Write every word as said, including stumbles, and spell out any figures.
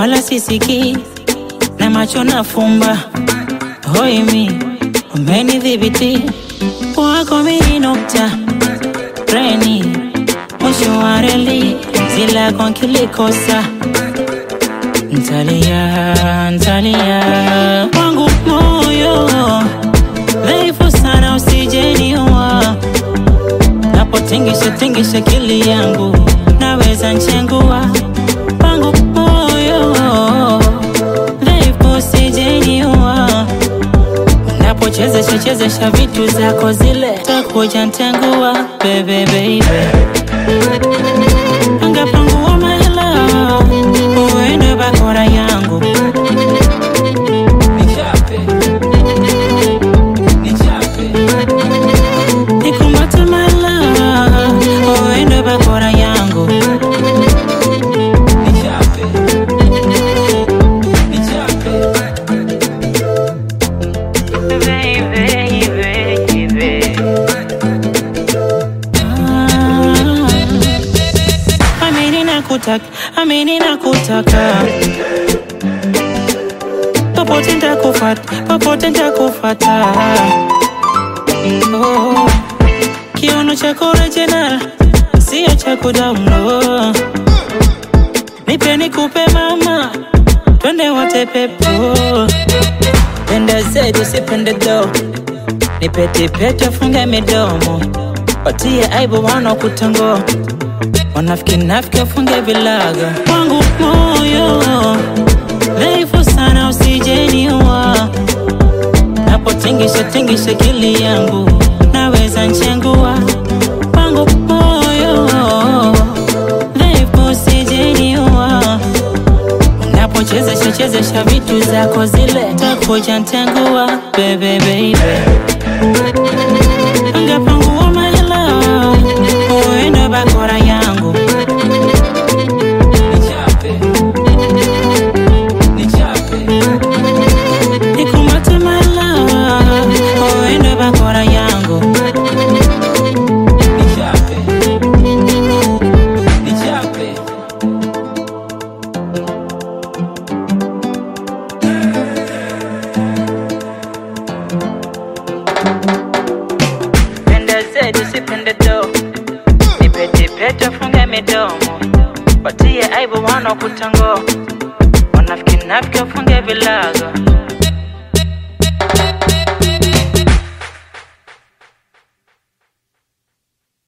wala sisiki na macho nafumba. Hoi mi umenidhibiti wako mimi nukta treni mwisho wa reli zila kwa kilikosa. Ntalia, ntalia wangu moyo dhaifu sana usijeniua. Napotingisha tingisha kili yangu naweza nchengua. Wangu moyo dhaifu usijeniua. Napochezesha chezesha vitu zako zile takuja ntengua. Baby baby angapangua mahela uende bakora yangu. Nichape, nichape nikumate mahela uende bakora yangu. Nichape, nichape baby baby. Amini nakutaka, amini nakutaka. Popote nitakufata, popote nitakufata. Oh, kiuno chako original, sio cha kudownload. Nipe nikupe mama, twende wote pepo. Penda zetu usipende do, nipe tipete funge midomo. Watie aibu wana kutango, wanafiki nafiki wafunge vilaga. Wangu moyo dhaifu sana usijeniua. Napotingisha tingisha kili yangu naweza nchengua. Wangu moyo dhaifu usijeniua. Napochezesha chezesha vitu zako zile takuja ntengua. Baby baby angapangua mahela uende bakora yangu. Nichape, nichape nikumate mahela uende bakora yangu. Nichape, nichape penda zetu usipende do, nipe tipete funge midomo. Watie aibu wana kutango, wanafiki nafiki wafunge vilaga.